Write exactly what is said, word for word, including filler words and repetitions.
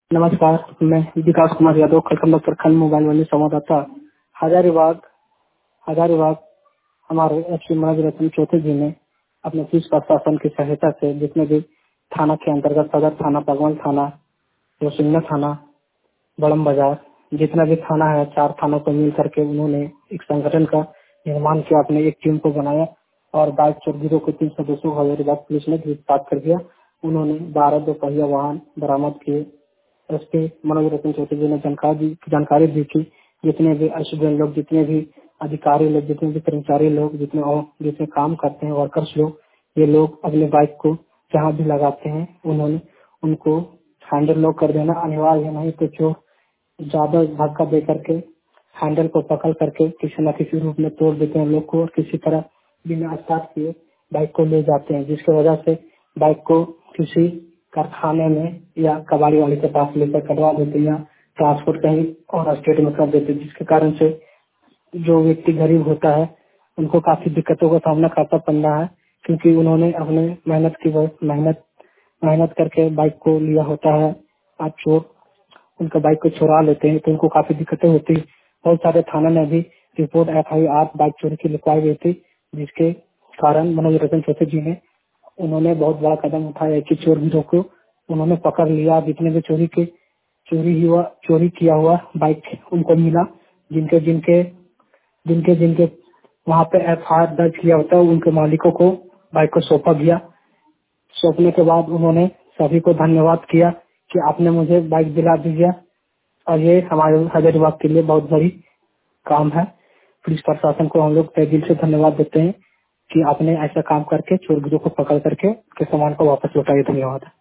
नमस्कार, मैं विकास कुमार यादव खड़कम प्रखंड मोबाइल वाले संवाददाता हजारीबाग हजारीबाग हमारे एफ सी मनोज रतन चौथे जी ने अपने पुलिस प्रशासन की सहायता से जितने भी थाना के अंतर्गत सदर थाना, पगवल थाना, रोसिंगा थाना, बड़म बाजार, जितना भी थाना है, चार थानों को मिल करके उन्होंने एक संगठन का निर्माण किया, अपने एक टीम को बनाया और बाइक चोरगिरों को तीन सदस्यों को हजारीबाग पुलिस ने गिरफ्तार कर दिया। उन्होंने बारह दो पहिया वाहन बरामद किए। एस पी मनोज रतन चौधरी जी ने जानकारी जानकारी दी कि जितने भी स्टूडेंट लोग, जितने भी अधिकारी लोग, जितने भी कर्मचारी लोग, जितने और जितने काम करते हैं वर्कर्स लोग, ये लोग अपने बाइक को जहाँ भी लगाते हैं उन्होंने उनको हैंडल लॉक कर देना अनिवार्य है, नहीं तो चोर ज्यादा धक्का दे करके हैंडल को पकड़ करके किसी न किसी रूप में तोड़ देते हैं लोग को और किसी तरह बिना स्टार्ट किए बाइक को ले जाते हैं, जिसकी वजह से बाइक को किसी कारखाने में या कबाड़ी वाले के पास लेकर कटवा देते हैं या ट्रांसपोर्ट कहीं और स्टेट में कर देते हैं, जिसके कारण से जो व्यक्ति गरीब होता है उनको काफी दिक्कतों का सामना करना पड़ रहा है, क्योंकि उन्होंने अपने मेहनत की मेहनत मेहनत करके बाइक को लिया होता है। आज चोर उनका बाइक को चुरा लेते हैं तो उनको काफी दिक्कतें होती है। बहुत सारे थाना में भी report F I R bike चोरी की लिखवाई गई थी, जिसके कारण मनोज रतन चौथे जी ने उन्होंने बहुत बड़ा कदम उठाया कि चोर गिरोह को उन्होंने पकड़ लिया। जितने भी चोरी के चोरी हुआ चोरी किया हुआ बाइक उनको मिला, जिनके जिनके जिनके जिनके वहाँ पे एफ आई आर दर्ज किया होता है उनके मालिकों को बाइक को सौंपा गया। सौंपने के बाद उन्होंने सभी को धन्यवाद किया कि आपने मुझे बाइक दिला दिया और ये हमारे हजारीबाग के लिए बहुत बड़ी काम है। पुलिस प्रशासन को हम लोग तहे दिल से धन्यवाद देते हैं कि आपने ऐसा काम करके चोर गिरोह को पकड़ करके के सामान को वापस लौटाया। धन्यवाद।